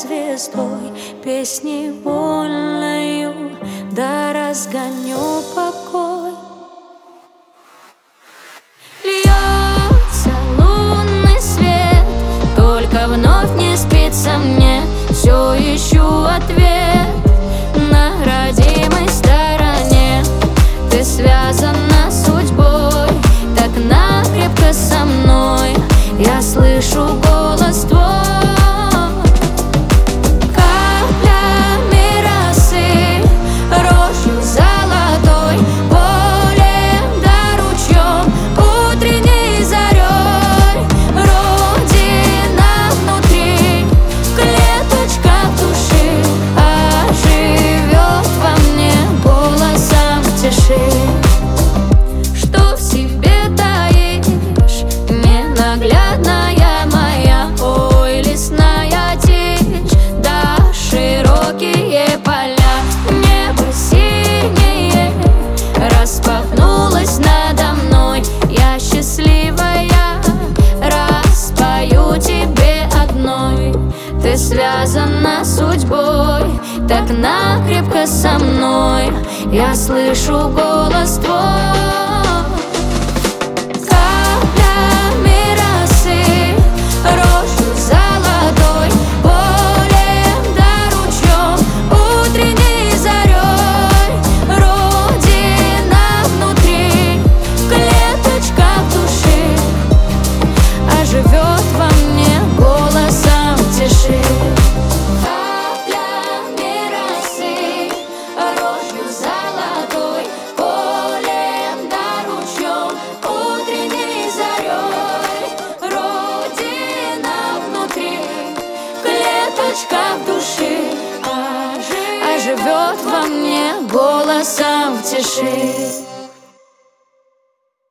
звездой, песни вольною, да разгоню покой. Льется лунный свет, только вновь не спится мне. Все ищу ответ на родимой стороне. Ты связана судьбой, так накрепко со мной. Я слышу голос твой. Каплями росы, рожью золотой, полем да ручьем, утренней зарей. Родина внутри, клеточка души, оживет во мне голосом в тиши. Что в себе таишь, ненаглядная моя, ой, лесная тишь, да широкие поля. Небо синее распахнулось надо мной. Я счастливая, распою тебе одной. Ты связана судьбой, так накрепко со мной. Я слышу голос твой. Каплями росы, рожью золотой, полем да ручьем, утренней зарей. Родина внутри, клеточка в души, оживет во мне голосом в тиши. Каплями росы, рожью золотой, полем да ручьем, утренней зарей. Родина внутри, клеточка в души, оживет во мне голосом в тиши.